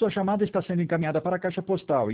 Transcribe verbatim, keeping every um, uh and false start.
Sua chamada está sendo encaminhada para a caixa postal